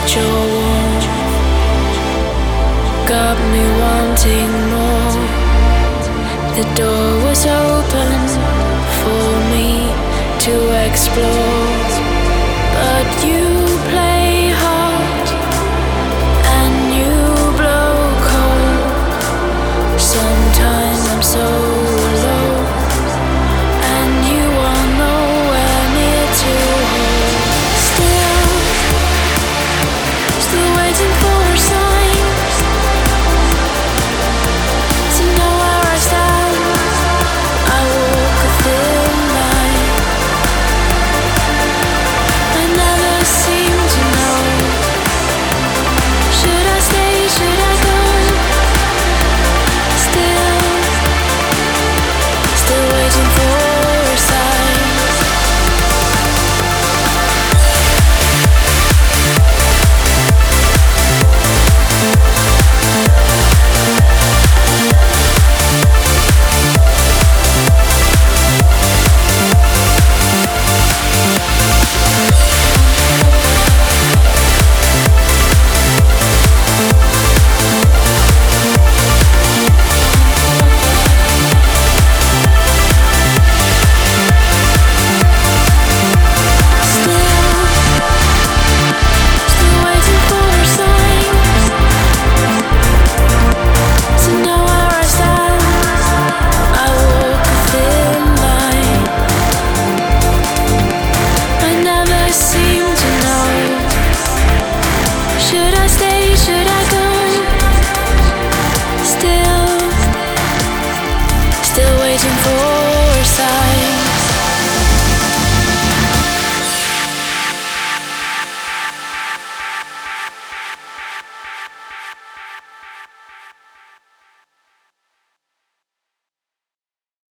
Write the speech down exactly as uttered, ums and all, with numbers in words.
your warmth got me wanting more. The door was open for me to explore, but you play hard and you blow cold. Sometimes I'm so alone, and you are nowhere near to hold. Still, still waiting for a sign to know where I stand. I walk a thin line. I never seem to know. Should I stay? Should I go? Still, still waiting for a sign. Should I